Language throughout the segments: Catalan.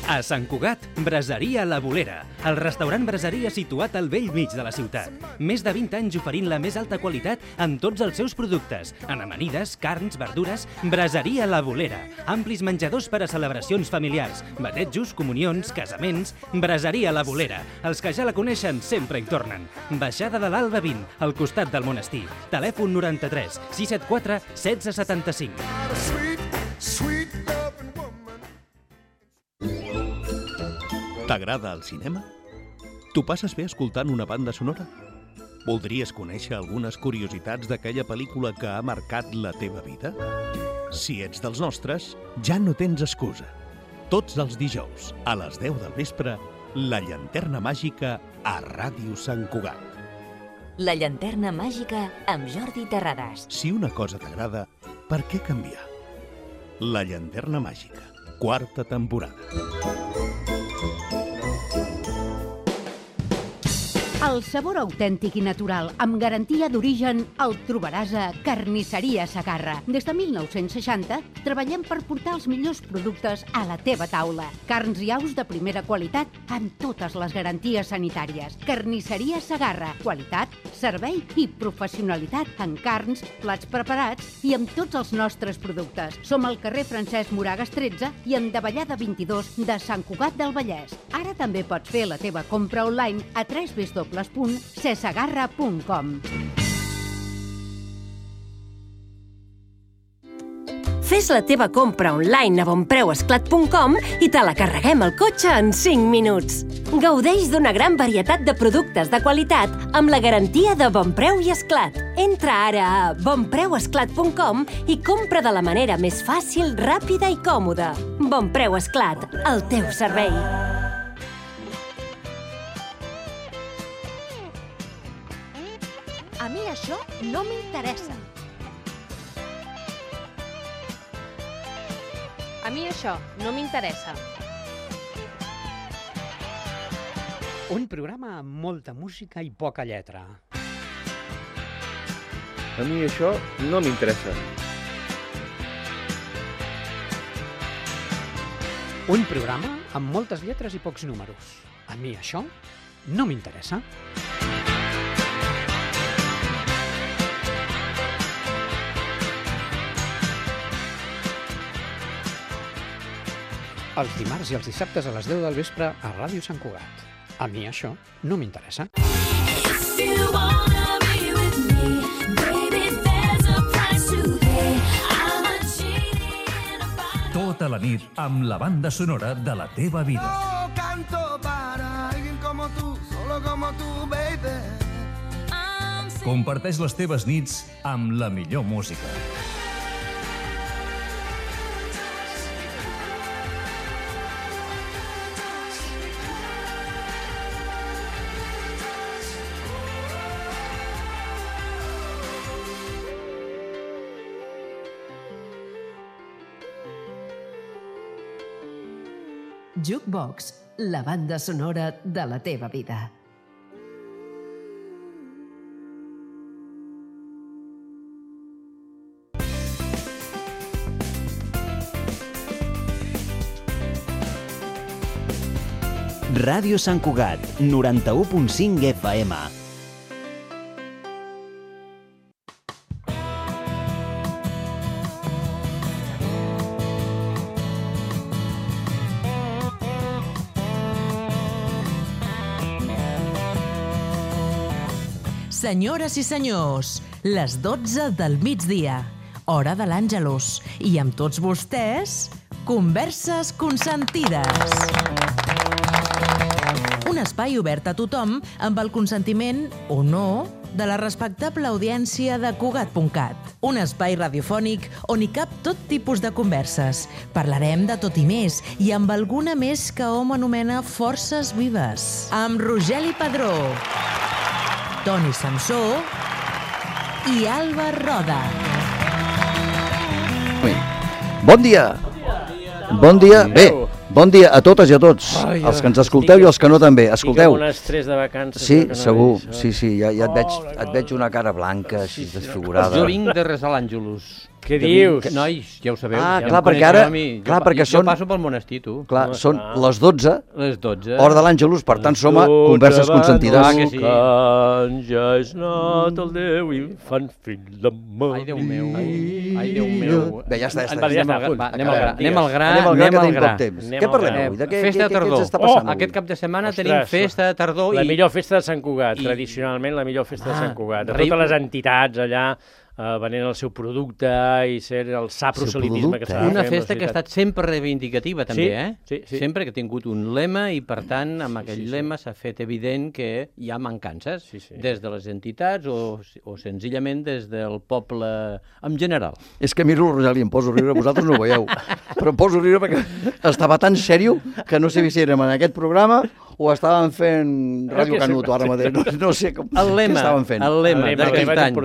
A Sant Cugat, Braseria La Bolera, el restaurant braseria situat al vell mig de la ciutat. Més de 20 anys oferint la més alta qualitat en tots els seus productes. En amanides, carns, verdures, Braseria La Bolera. Amplis menjadors per a celebracions familiars, batejos, comunions, casaments. Braseria La Bolera. Els que ja la coneixen sempre hi tornen. Baixada de l'Alba 20, al costat del monestir. Telèfon 93 674 1675. T'agrada el cinema? T'ho passes bé escoltant una banda sonora? Voldries conèixer algunes curiositats d'aquella pel·lícula que ha marcat la teva vida? Si ets dels nostres, ja no tens excusa. Tots els dijous, a les 10 del vespre, La Llanterna Màgica a Ràdio Sant Cugat. La Llanterna Màgica amb Jordi Terrades. Si una cosa t'agrada, per què canviar? La Llanterna Màgica, 4ª temporada. El sabor autèntic i natural, amb garantia d'origen, el trobaràs a Carnisseria Segarra. Des de 1960 treballem per portar els millors productes a la teva taula. Carns i aus de primera qualitat amb totes les garanties sanitàries. Carnisseria Segarra. Qualitat, servei i professionalitat en carns, plats preparats i amb tots els nostres productes. Som al carrer Francesc Moragas 13 i en Davallada 22 de Sant Cugat del Vallès. Ara també pots fer la teva compra online a www.cesegarra.com. Fes la teva compra online a bonpreuesclat.com i te la carreguem al cotxe en 5 minuts. Gaudeix d'una gran varietat de productes de qualitat amb la garantia de Bonpreu i Esclat. Entra ara a bonpreuesclat.com i compra de la manera més fàcil, ràpida i còmoda. Bonpreu Esclat, al teu servei. A mi això no m'interessa. A mi això no m'interessa. Un programa amb molta música i poca lletra. A mi això no m'interessa. Un programa amb moltes lletres i pocs números. A mi això no m'interessa. Els dimarts i els dissabtes a les 10 del vespre a Ràdio Sant Cugat. A mi això no m'interessa. Tota la nit amb la banda sonora de la teva vida. Yo canto para alguien como tú, solo como tú, baby. Comparteix les teves nits amb la millor música. Jukebox, la banda sonora de la teva vida. Ràdio Sant Cugat, 91.5 FM. Senyores i senyors, les 12 del migdia, hora de l'Àngelus, i amb tots vostès, Converses Consentides. Un espai obert a tothom amb el consentiment, o no, de la respectable audiència de Cugat.cat. Un espai radiofònic on hi cap tot tipus de converses. Parlarem de tot i més, i amb alguna més que hom anomena forces vives. Amb Rogeli Padró, Toni Samsó i Alba Roda. Bon dia! Bon dia! Bé, bon dia a totes i a tots, els que ens escolteu i els que no també. Escolteu. Estic amb un estrès de vacances. Sí, segur, sí, ja et veig una cara blanca, així desfigurada. Jo vinc de resar l'Àngelus. Què dius? Nois, ja ho sabeu. Ah, ja clar, perquè ara... Clar, perquè jo són... passo pel monestir, tu. Clar, són les 12. Les 12. Hora de l'Àngelus, per tant, som a converses consentides. Ah, que sí. Ja és nat el Déu infant fill de mà. Ai, Déu meu. Ai, Déu meu. Bé, ja està. Anem al gra. Què parlem avui? Festa de tardor. Aquest cap de setmana tenim festa de tardor. La millor festa de Sant Cugat, tradicionalment la millor festa de Sant Cugat. De totes les entitats allà venent el seu producte i ser el saproselitisme que s'ha de fer. Una festa que ha estat sempre reivindicativa, també, Sí. Sempre que ha tingut un lema i, per tant, amb aquell lema s'ha fet evident que hi ha mancances des de les entitats o senzillament des del poble en general. És que miro el Roseli i em poso a riure, vosaltres no ho veieu, però em poso a riure perquè estava tan sèrio que no sé si érem en aquest programa o estàvem fent Ràdio Canut ara mateix, no sé què estaven fent. El lema d'aquest any,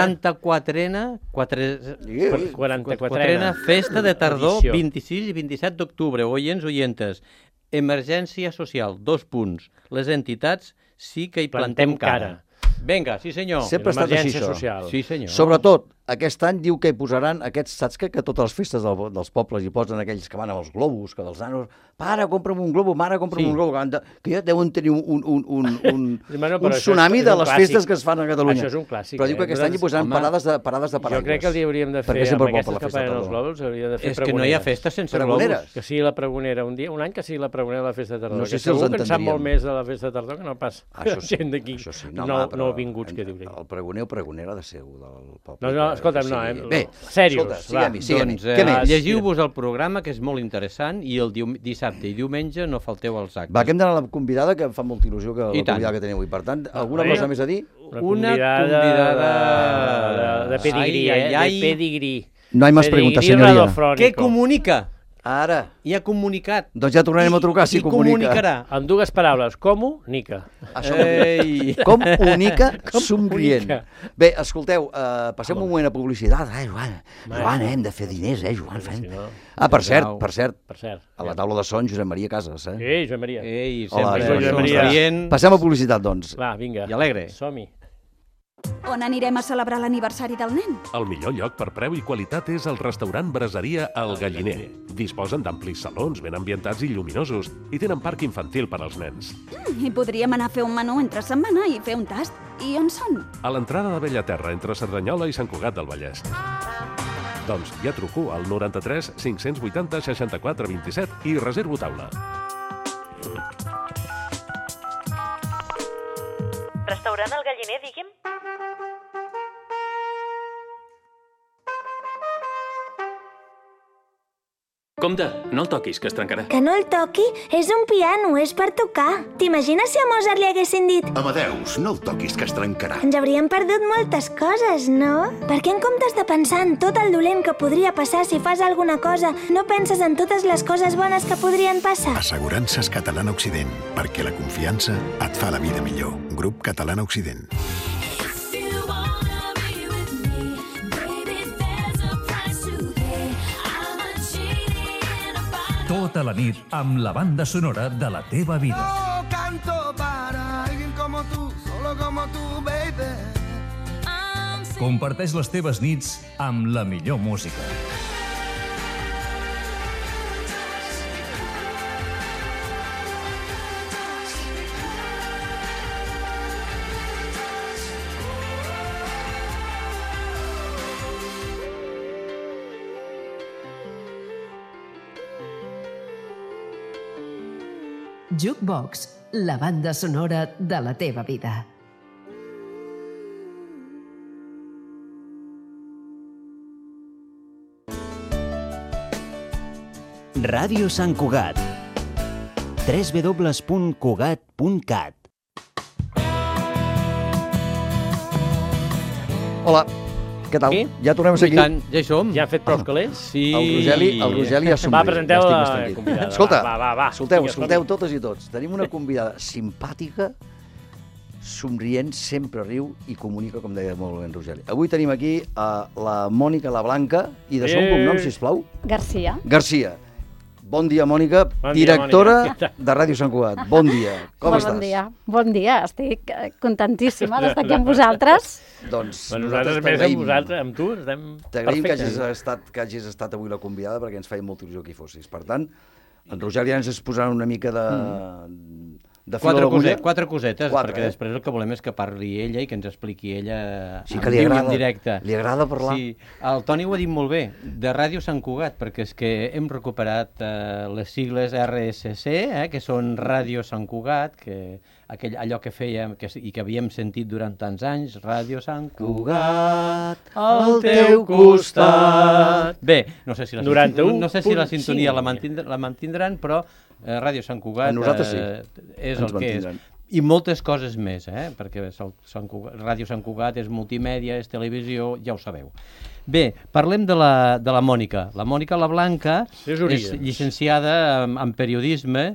44ena festa de tardor, 26 i 27 d'octubre. Oyentes, emergència social, 2 punts. Les entitats sí que hi plantem cara. Vinga, sí senyor. Sempre ha estat així, això. Sí senyor. Sobretot, aquest any diu que hi posaran aquests, saps que totes les festes dels pobles hi posen aquells que van amb els globus, que dels nanos, pare, compra'm un globo, mare, compra'm un globo, que ja deuen tenir un tsunami de les festes que es fan a Catalunya. Això és un clàssic. Però diu que aquest any hi posaran parades de paraigües. Jo crec que hauríem de fer, amb aquestes que fan els globus, hauríem de fer pregoneres. És que no hi ha festa sense globus. Que sigui la pregonera un dia, un any que sigui la pregonera de la festa de tardor. No sé si els entendríem. Segur que en sap molt més de la festa de tardor que no pas gent d'aquí. No vinguts, que diu. El pregoner o pregonera ha de ser del poble. No, escolta'm, no. Bé, serios. Siguem-hi. Què més? Llegiu-vos el programa, que és molt interessant, i el dissabte i diumenge no falteu als actes. Va, que hem d'anar a la convidada, que em fa molta il·lusió que la convidada que tenim avui. Per tant, alguna cosa més a dir? Una convidada de pedigrí, de pedigrí. No hay más preguntas, senyoria. Què comunica? Ara. I ha comunicat. Doncs ja tornarem a trucar si comunicarà. En 2 paraules. Comunica. Comunica somrient. Bé, escolteu, passem un moment a publicitat. Joan, hem de fer diners, Joan. Per cert. A la taula de son, Josep Maria Casas. Ei, Josep Maria. Ei, sempre. Passem a publicitat, doncs. Va, vinga. I alegre. Som-hi. On anirem a celebrar l'aniversari del nen? El millor lloc per preu i qualitat és el restaurant Braseria El Galliner. Disposen d'amplis salons ben ambientats i lluminosos i tenen parc infantil per als nens. I podríem anar a fer un menú entre setmana i fer un tast. I on són? A l'entrada de Bellaterra, entre Cerdanyola i Sant Cugat del Vallès. Doncs ja truco al 93 580 64 27 i reservo taula. Restaurant El Galliner, digui'm? Compte, no el toquis, que es trencarà. Que no el toqui? És un piano, és per tocar. T'imagines si a Mozart li haguessin dit Amadeus, no el toquis, que es trencarà. Ens hauríem perdut moltes coses, no? Per què en comptes de pensar en tot el dolent que podria passar si fas alguna cosa, no penses en totes les coses bones que podrien passar? Assegurances Catalana Occident, perquè la confiança et fa la vida millor. Grup Catalana Occident. Tota la nit amb la banda sonora de la teva vida. Yo canto para alguien como tú, solo como tú, baby. Comparteix les teves nits amb la millor música. Jukebox, la banda sonora de la teva vida. Ràdio Sant Cugat. www.cugat.cat. Hola, què tal? Ja tornem a ser aquí. Ja hi som. Ja han fet prou calés? Sí. El Rogeli ja somriu. Va, presenteu la convidada. Escolta, va. escolteu totes i tots. Tenim una convidada simpàtica, somrient, sempre riu i comunica, com deia molt bé en Rogeli. Avui tenim aquí la Mònica La Blanca i de son cognom, sisplau. Garcia. Bon dia, Mònica, directora de Ràdio Sant Cugat. Bon dia, com estàs? Bon dia, estic contentíssima d'estar aquí amb vosaltres. Doncs nosaltres més amb vosaltres, amb tu, estem t'agraïm que hagis estat avui la convidada perquè ens feia molta il·lusió que hi fossis. Per tant, en Roger ja ens exposarà una mica de Quatre cosetes, perquè després el que volem és que parli ella i que ens expliqui ella en directe. Li agrada parlar? Sí, el Toni ho ha dit molt bé, de Ràdio Sant Cugat, perquè és que hem recuperat les sigles RSC, que són Ràdio Sant Cugat, allò que fèiem i que havíem sentit durant tants anys, Ràdio Sant Cugat, al teu costat. Bé, no sé si la sintonia la mantindran, però Ràdio Sant Cugat és el que és. I moltes coses més, perquè Ràdio Sant Cugat és multimèdia, és televisió, ja ho sabeu. Bé, parlem de la Mònica. La Mònica Blanca és llicenciada en periodisme,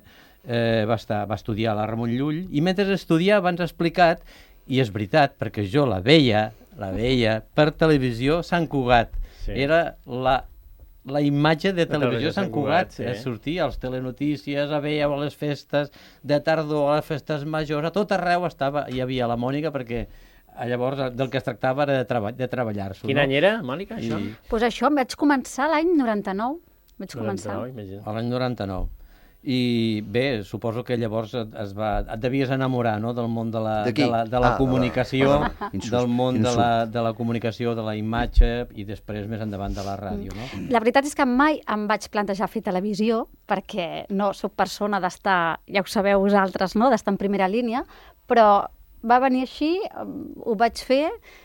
va estudiar a la Ramon Llull, i mentre estudiava ens ha explicat, i és veritat, perquè jo la veia per televisió Sant Cugat. Era la imatge de televisió Sant Cugat, sortia als telenotícies, a veia a les festes de tardor, a les festes majors, a tot arreu hi havia la Mònica, perquè llavors del que es tractava era de treballar-s'ho. Quin any era, Mònica, això? Doncs això em vaig començar l'any 99. L'any 99. I bé, suposo que llavors et devies enamorar del món de la comunicació, del món de la comunicació, de la imatge i després més endavant de la ràdio, no? La veritat és que mai em vaig plantejar fer televisió perquè no soc persona d'estar, ja ho sabeu vosaltres, d'estar en primera línia, però va venir així, ho vaig fer,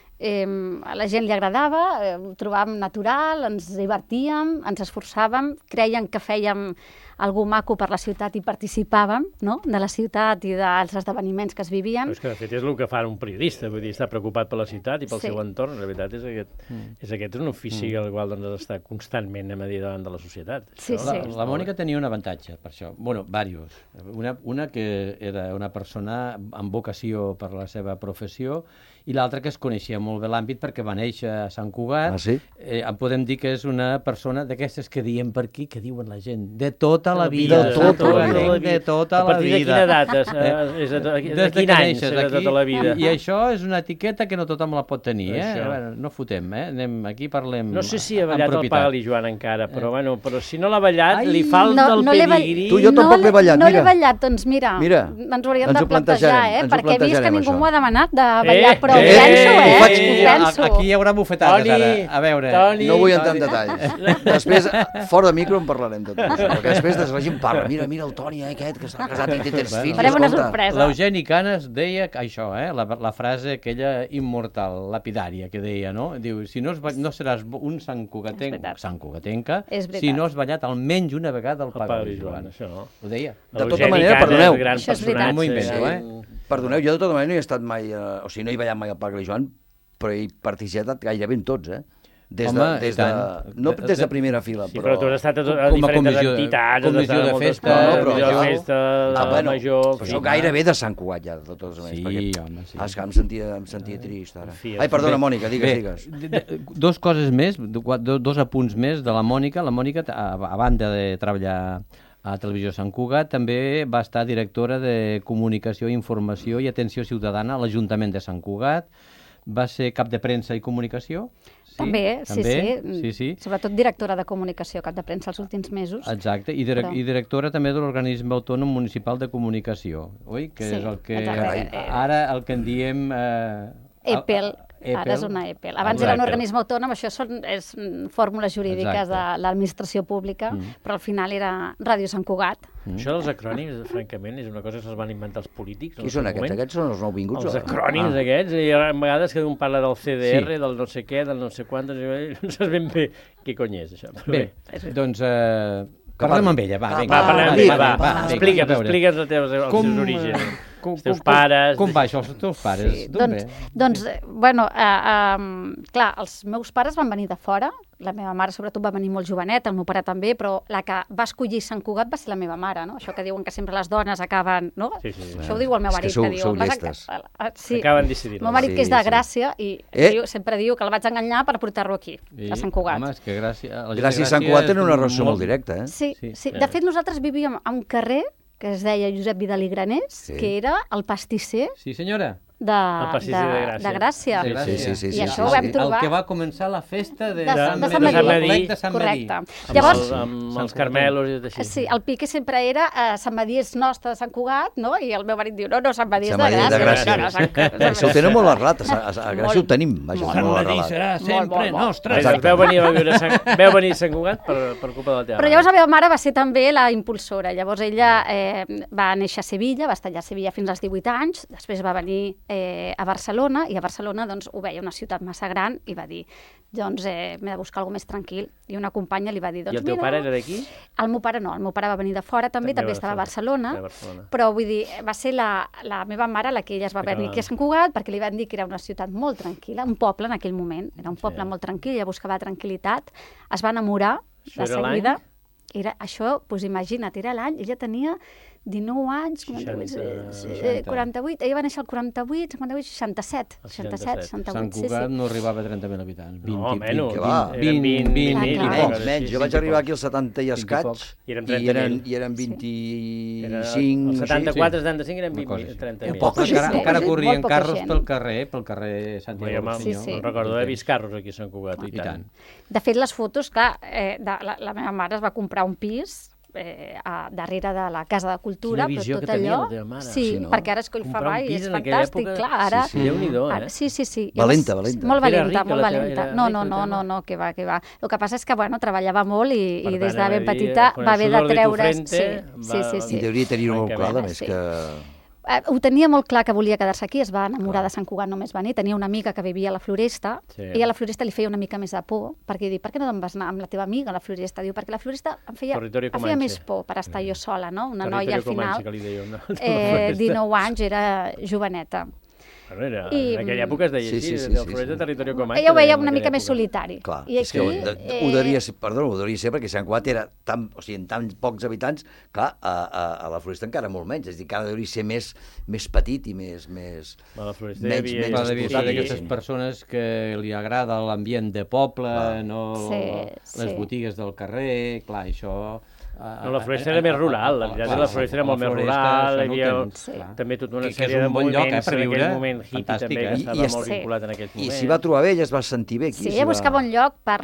a la gent li agradava, ho trobàvem natural, ens divertíem, ens esforçàvem, creien que fèiem algú maco per la ciutat i participàvem, de la ciutat i dels esdeveniments que es vivien. És que de fet és el que fa un periodista, vull dir, estar preocupat per la ciutat i pel seu entorn. La veritat és aquest un ofici al qual has d'estar constantment a medir davant de la societat. La Mònica tenia un avantatge per això, diversos. Una que era una persona amb vocació per la seva professió i l'altra que es coneixia molt bé l'àmbit perquè va néixer a Sant Cugat. Podem dir que és una persona d'aquestes que diem per aquí, que diuen la gent, de tota la vida. De tota la vida. A partir de quina edat? De quin any és de tota la vida? I això és una etiqueta que no tothom la pot tenir, no fotem, aquí parlem. No sé si ha ballat el Pagal i Joan encara, però si no l'ha ballat, li falta el pedigrí. Tu, jo tampoc l'he ballat, mira. No l'he ballat, doncs mira, ens ho hauríem de plantejar, perquè he vist que ningú m'ho ha demanat de ballar, però ho penso, Aquí hi haurà bufetades ara, a veure. No vull entrar en detalls. Després, fora de micro, en parlarem tot això, perquè després la gent parla, mira el Toni aquest que s'ha casat i té 3 fills. Farem una sorpresa. L'Eugeni Canes deia això, la frase aquella immortal, lapidària, que deia, no? Diu, si no seràs un santcugatenca, si no has ballat almenys una vegada el Pagal i Joan. Ho deia. De tota manera, perdoneu. Això és veritat. Perdoneu, jo de tota manera no hi he estat mai, o sigui, no he ballat mai el Pagal i Joan, però he participat gairebé en tots, no des de primera fila, però tu has estat a diferents entitats, comissió de festa, major... Però gairebé de Sant Cugat, ja, de totes maneres. És que em sentia trist, ara. Ai, perdona, Mònica, digues. Dos coses més, dos apunts més de la Mònica. La Mònica, a banda de treballar a Televisió Sant Cugat, també va estar directora de Comunicació, Informació i Atenció Ciutadana a l'Ajuntament de Sant Cugat. Va ser cap de premsa i comunicació. També. Sobretot directora de comunicació, cap de premsa els últims mesos. Exacte, i directora també de l'Organisme Autònom Municipal de Comunicació, oi? Que és el que ara el que en diem... EPEL. Ara és una EPEL. Abans era un organisme autònom, això són fórmules jurídiques de l'administració pública, però al final era Ràdio Sant Cugat. Això dels acrònims, francament, és una cosa que se'ls van inventar els polítics. Qui són aquests? Aquests són els nouvinguts? Els acrònims aquests, i a vegades que un parla del CDR, del no sé què, del no sé quant, no saps ben bé què cony és això. Bé, doncs... Parlem amb ella, va. Explica'ns els teus orígens. els teus pares... Com va això, els teus pares? Sí, doncs, bueno, clar, els meus pares van venir de fora, la meva mare sobretot va venir molt jovenet, el meu pare també, però la que va escollir Sant Cugat va ser la meva mare, no? Això que diuen que sempre les dones acaben, no? Sí. Això ho diu el meu marit, que diu... Sou llestes. Sí. Acaben decidint. El meu marit, que és de Gràcia, i sempre diu que el vaig enganyar per portar-lo aquí, a Sant Cugat. Home, és que Gràcia i Sant Cugat tenen una relació molt directa, eh? Sí. De fet, nosaltres vivíem a un carrer que es deia Josep Vidal i Granés, que era el pastisser... Sí, senyora. De Gràcia. Sí. I això ho vam trobar... El que va començar la festa de Sant Madí. Correcte. Llavors, amb els carmelos i tot així. Sí, el pique sempre era Sant Madí és nostre de Sant Cugat, no? I el meu marit diu, no, Sant Madí és de Gràcia. Això ho tenen molt arrelat, a Gràcia ho tenim. Sant Madí serà sempre nostre. Veu venir a Sant Cugat per culpa de la teva Però llavors la meva mare va ser també la impulsora. Llavors ella va néixer a Sevilla, va estar allà a Sevilla fins als 18 anys, després va venir a Barcelona, i a Barcelona doncs, ho veia una ciutat massa gran i va dir, doncs m'he de buscar alguna més tranquil. I una companya li va dir, doncs mira... I el teu pare era d'aquí? El meu pare no, el meu pare va venir de fora també estava a Barcelona, però vull dir, va ser la meva mare la que ella es va venir aquí a Sant Cugat, perquè li van dir que era una ciutat molt tranquil·la, un poble en aquell moment, era un poble molt tranquil, ella buscava tranquil·litat, es va enamorar de seguida. Això, doncs imagina't, era l'any, ella tenia 19 anys, 48, ella va néixer al 48, 58, 67. Sant Cugat no arribava a 30.000 habitants. No, menys. 20. Menys, jo vaig arribar aquí als 70 i escaig, i eren 25... Els 74, 75 eren 30.000. Encara corrien carros pel carrer Santiago. No recordo, he vist carros aquí a Sant Cugat, i tant. De fet, les fotos, clar, la meva mare es va comprar un pis darrere de la Casa de Cultura, però tot allò... Sí, perquè ara Collfabà i és fantàstic, clar, ara... Déu-n'hi-do, eh? Sí. Valenta. Molt valenta. No, que va. El que passa és que, bueno, treballava molt i des de ben petita va haver de treure's... I deuria tenir-ho molt clar, a més que... Ho tenia molt clar que volia quedar-se aquí, es va enamorar de Sant Cugat només venir, tenia una amiga que vivia a la Floresta, i a la Floresta li feia una mica més de por, perquè diu, per què no te'n vas anar amb la teva amiga a la Floresta? Diu, perquè la Floresta em feia més por per estar jo sola, no? Una noia al final, 19 anys, era joveneta. Bueno, en aquella època es deia així, del Floresta Territori Comanche. Ella ho veia una mica més solitari. Clar, és que ho devia ser perquè Sant Cugat era en tan pocs habitants, clar, a la Floresta encara molt menys, és a dir, que ara devia ser més petit i més... A la Floresta devia ser d'aquestes persones que li agrada l'ambient de poble, no les botigues del carrer, clar, això... No, la Floresta era més rural, la veritat és que la Floresta era molt més rural, hi havia també tota una sèrie de moviments en aquell moment hippie també, que estava molt vinculat en aquell moment. I s'hi va trobar bé, ella es va sentir bé aquí. Sí, ella buscava un lloc per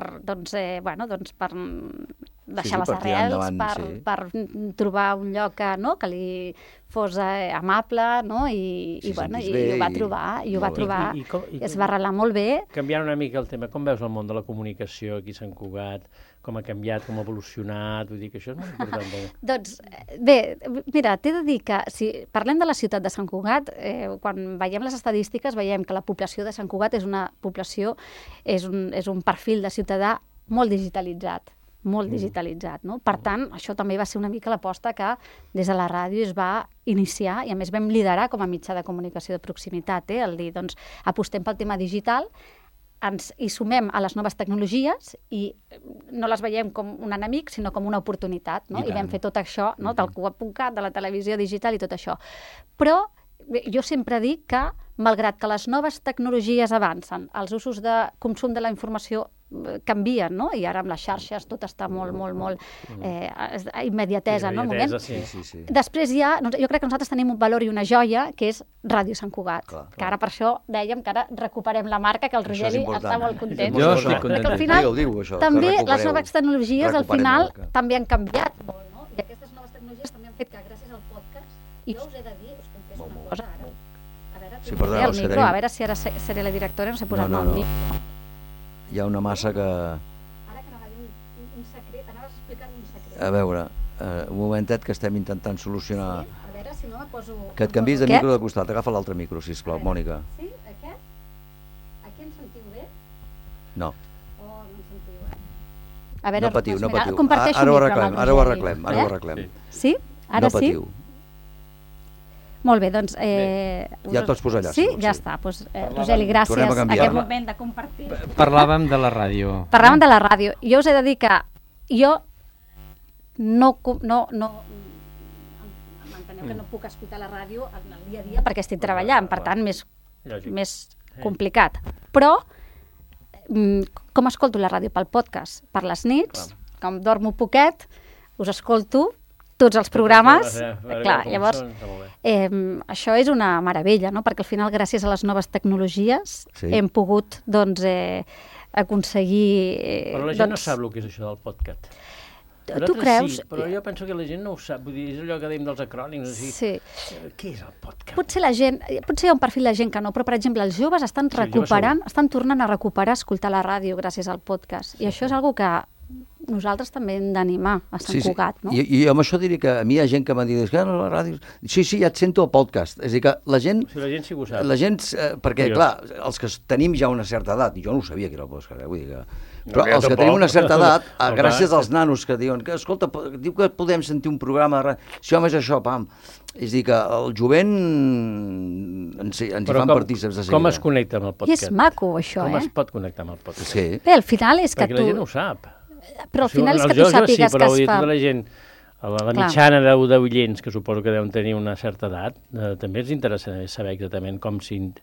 deixar les arrels, per trobar un lloc que li fos amable, no? I ho va trobar, i es va arrelar molt bé. Canviant una mica el tema, com veus el món de la comunicació aquí a Sant Cugat? Com ha canviat, com ha evolucionat? Vull dir que això és molt important. Doncs, bé, mira, t'he de dir que si parlem de la ciutat de Sant Cugat, quan veiem les estadístiques veiem que la població de Sant Cugat és una població, és un perfil de ciutadà molt digitalitzat. No? Per tant, això també va ser una mica l'aposta que des de la ràdio es va iniciar i a més vam liderar com a mitjà de comunicació de proximitat, el dir, doncs, apostem pel tema digital, ens hi sumem a les noves tecnologies i no les veiem com un enemic, sinó com una oportunitat, no? I vam fer tot això, no? Del Cugat.cat, de la televisió digital i tot això. Però jo sempre dic que, malgrat que les noves tecnologies avancen, els usos de consum de la informació canvien, no? I ara amb les xarxes tot està molt immediatesa, no? Després jo crec que nosaltres tenim un valor i una joia que és Ràdio Sant Cugat, que ara per això dèiem que ara recuperem la marca, que el Rogeri està molt content. Jo estic content. Perquè al final també les noves tecnologies al final també han canviat molt, no? I aquestes noves tecnologies també han fet que gràcies al podcast, i jo us he de dir, us confesso una cosa ara, a veure si ara seré la directora, no sé posar-me el micro. Hi ha una massa que... Ara que anava a dir un secret, anaves a explicar un secret. A veure, un momentet que estem intentant solucionar... Sí, a veure si no me poso... Que et canviïs de micro de costat, agafa l'altre micro, sisplau, Mònica. Sí, aquest? Aquí em sentiu bé? No. Oh, no em sentiu bé. A veure, no patiu. Comparteixo Ara ho arreglem. Sí? Ara sí? Molt bé, doncs... Ja et pots posar allà. Sí, ja està. Rogeli, gràcies a aquest moment de compartir. Parlàvem de la ràdio. Parlàvem de la ràdio. Jo us he de dir que jo no m'enteneu que no puc escoltar la ràdio en el dia a dia perquè estic treballant, per tant, més complicat. Però, com escolto la ràdio? Pel podcast. Per les nits, com dormo poquet, us escolto tots els programes. Clar, llavors, això és una meravella, no? Perquè al final, gràcies a les noves tecnologies, hem pogut, doncs, aconseguir... Però la gent no sap el que és això del podcast. Tu creus? Sí, però jo penso que la gent no ho sap. Vull dir, és allò que dèiem dels acrònims. Sí. Què és el podcast? Potser hi ha un perfil de gent que no, però, per exemple, els joves estan recuperant, estan tornant a recuperar escoltar la ràdio gràcies al podcast. I això és una cosa que nosaltres també hem d'animar a Sant Cugat, no? I amb això diré que a mi hi ha gent que m'ha dit que la ràdio... Sí, ja et sento al podcast. És a dir, que la gent... Sí, la gent sí que ho sap. La gent, perquè, clar, els que tenim ja una certa edat, i jo no ho sabia que era el podcast, vull dir que... Però els que tenim una certa edat, gràcies als nanos que diuen que, escolta, diu que podem sentir un programa de ràdio, si home és això, pam. És a dir, que el jovent ens hi fan partícips de seguida. Com es connecta amb el podcast? I és maco, això, Com es pot connectar amb el podcast? Sí. Bé, al final és que tu... Perquè la gent no ho sap. Però al final és que tu sàpigues que es fa... Però tota la gent, la mitjana d'oients, que suposo que deuen tenir una certa edat, també és interessant saber exactament com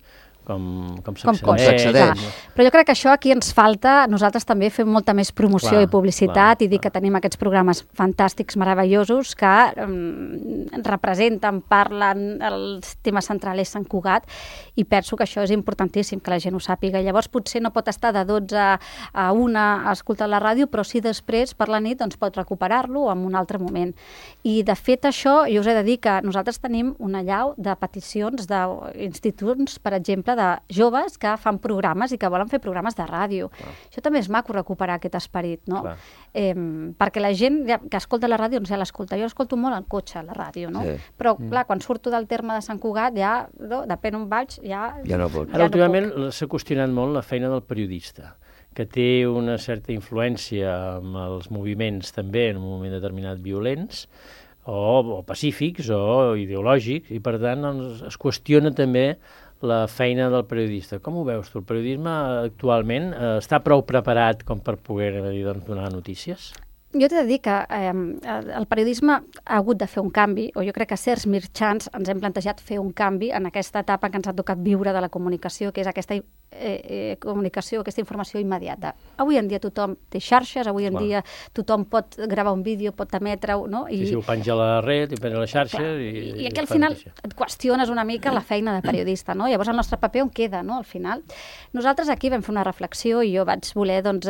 s'accedeix. Però jo crec que això aquí ens falta, nosaltres també fem molta més promoció i publicitat i dir que tenim aquests programes fantàstics, meravellosos, que representen, parlen, el tema central és Sant Cugat, i penso que això és importantíssim, que la gent ho sàpiga. Llavors potser no pot estar de 12 a 1 a escoltar la ràdio, però sí després, per la nit, doncs pot recuperar-lo en un altre moment. I de fet això, jo us he de dir que nosaltres tenim una allau de peticions d'instituts, per exemple, de joves que fan programes i que volen fer programes de ràdio. Això també és maco, recuperar aquest esperit, no? Perquè la gent que escolta la ràdio, ja l'escolta. Jo escolto molt al cotxe, la ràdio, no? Però, clar, quan surto del terme de Sant Cugat, ja, depèn on vaig, ja no pot. Ara, últimament, s'ha qüestionat molt la feina del periodista, que té una certa influència amb els moviments també, en un moment determinat, violents, o pacífics, o ideològics, i per tant es qüestiona també la feina del periodista. Com ho veus tu? El periodisme actualment està prou preparat com per poder donar notícies? Jo t'he de dir que el periodisme ha hagut de fer un canvi, o jo crec que certs mitjans ens hem plantejat fer un canvi en aquesta etapa que ens ha tocat viure de la comunicació, que és aquesta comunicació, aquesta informació immediata. Avui en dia tothom té xarxes, avui en dia tothom pot gravar un vídeo, pot emetre-ho, no? Sí, ho penja a la red, ho penja a la xarxa... I aquí al final et qüestiones una mica la feina de periodista, no? Llavors el nostre paper on queda, no? Al final. Nosaltres aquí vam fer una reflexió i jo vaig voler, doncs,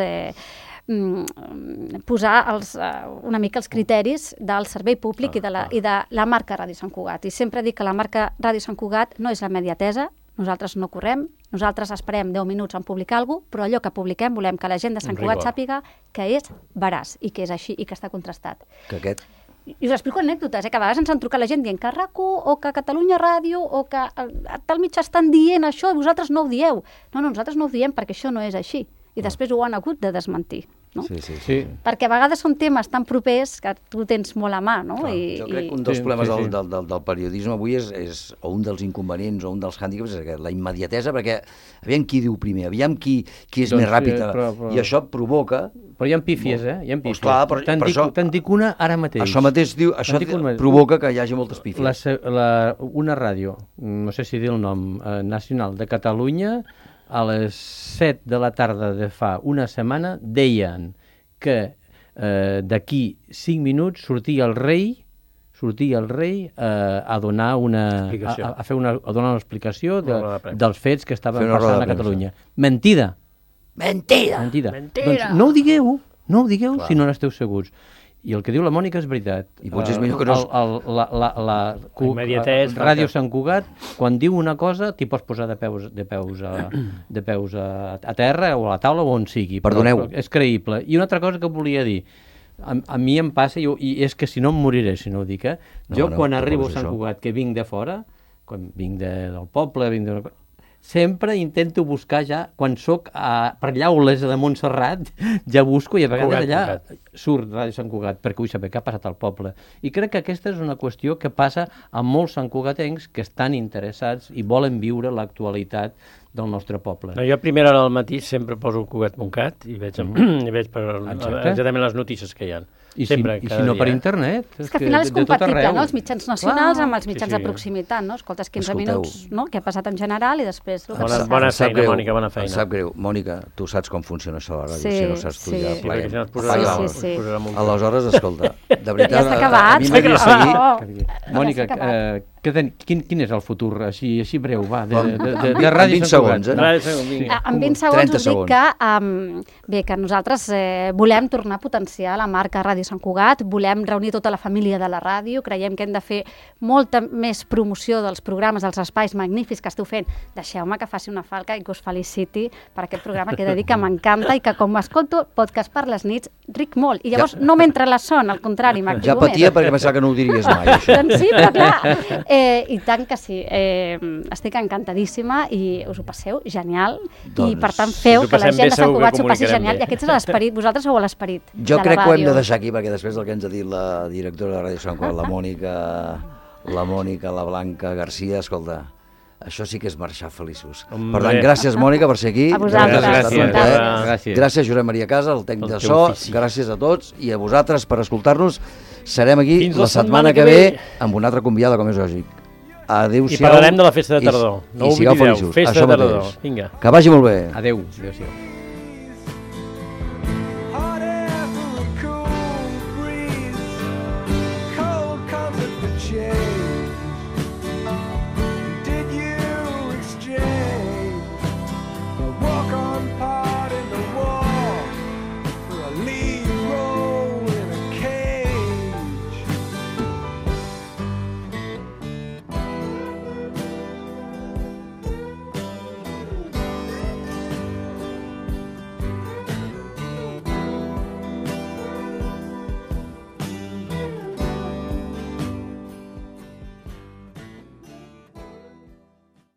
posar una mica els criteris del servei públic i de la marca Ràdio Sant Cugat. I sempre dic que la marca Ràdio Sant Cugat no és la immediatesa, nosaltres no correm, nosaltres esperem 10 minuts en publicar alguna cosa, però allò que publiquem volem que la gent de Sant Cugat sàpiga que és veraç i que és així i que està contrastat. I us explico anècdotes, que a vegades ens han trucat la gent dient que RAC1 o que Catalunya Ràdio o que tal mitjà estan dient això i vosaltres no ho dieu. No, nosaltres no ho diem perquè això no és així. I després ho han hagut de desmentir. No? Sí. Perquè a vegades són temes tan propers que tu tens molt a mà, no? Jo crec que un dels problemes del periodisme avui és o un dels inconvenients o un dels hàndicaps és la immediatesa, perquè aviam qui diu primer, aviam qui és més ràpid, i això provoca... Però hi ha pífies, Hi ha pífies. Clar, te'n dic una ara mateix. Això provoca que hi hagi moltes pífies. Una ràdio, no sé si dir el nom, nacional de Catalunya, a les 7 de la tarda de fa una setmana deien que d'aquí 5 minuts sortia el rei a donar una explicació dels fets que estaven passant a Catalunya. Mentida! Doncs no ho digueu si no n'esteu segurs. I el que diu la Mònica és veritat. I potser és millor que no... Ràdio Sant Cugat, quan diu una cosa, t'hi pots posar de peus a terra o a la taula o on sigui. Perdoneu. És creïble. I una altra cosa que volia dir, a mi em passa, i és que si no em moriré si no ho dic, jo quan arribo a Sant Cugat, que vinc de fora, quan vinc del poble, sempre intento buscar ja, quan soc per llaules de Montserrat, ja busco, i a vegades allà surt Ràdio Sant Cugat perquè vull saber què ha passat al poble. I crec que aquesta és una qüestió que passa a molts santcugatencs que estan interessats i volen viure l'actualitat del nostre poble. No, jo a primera hora del matí sempre poso Cugat.cat i veig, exactament les notícies que hi ha. I si no per internet. És que al final és compatible, no? Els mitjans nacionals amb els mitjans de proximitat, no? Escoltes 15 minuts, no? Què ha passat en general i després... Bona feina, Mònica, bona feina. Em sap greu. Mònica, tu saps com funciona això a la ràdio, si no saps tu ja pleguem. Sí. Aleshores, escolta, de veritat... Ja s'ha acabat. A mi m'hauria seguir... Mònica, quin és el futur? Així breu, va, de Ràdio Sant Cugat. En 20 segons us dic que nosaltres volem tornar a potenciar la marca Ràdio Sant Cugat, volem reunir tota la família de la ràdio, creiem que hem de fer molta més promoció dels programes, dels espais magnífics que esteu fent. Deixeu-me que faci una falca i que us feliciti per aquest programa que he de dir que m'encanta i que com m'escolto podcast per les nits ric molt. I llavors no m'entra la son, al contrari, m'activo més. Ja patia perquè pensava que no ho diries mai, això. Doncs sí, però clar, i tant que sí. Estic encantadíssima i us ho passeu genial i per tant feu que la gent de Sant Cugat s'ho passi genial i aquest és l'esperit, vosaltres sou l'esperit de la ràdio. Jo crec que ho hem de deixar aquí perquè després del que ens ha dit la directora de Ràdio Sant Cugat, la Mònica, la Blanca Garcia, escolta, això sí que és marxar feliços. Per tant, gràcies, Mònica, per ser aquí. A vosaltres. Gràcies, Josep Maria Casa, el tècnic de so. Gràcies a tots i a vosaltres per escoltar-nos. Serem aquí la setmana que ve amb una altra convidada, com és lògic. Adéu-siau. I parlarem de la festa de tardor. No ho oblideu, festa de tardor. Vinga. Que vagi molt bé. Adéu. Adéu-siau.